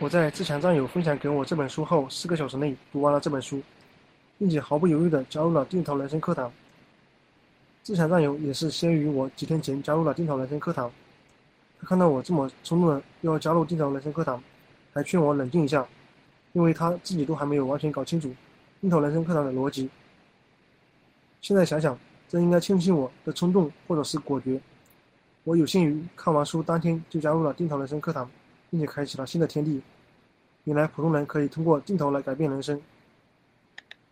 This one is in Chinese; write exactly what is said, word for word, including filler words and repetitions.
我在自强战友分享给我这本书后，四个小时内读完了这本书，并且毫不犹豫地加入了定投人生课堂。自强战友也是先于我几天前加入了定投人生课堂。他看到我这么冲动的又要加入定投人生课堂，还劝我冷静一下，因为他自己都还没有完全搞清楚定投人生课堂的逻辑。现在想想，真应该庆幸我的冲动或者是果决。我有幸于看完书当天就加入了定投人生课堂，并且开启了新的天地。原来普通人可以通过定投来改变人生。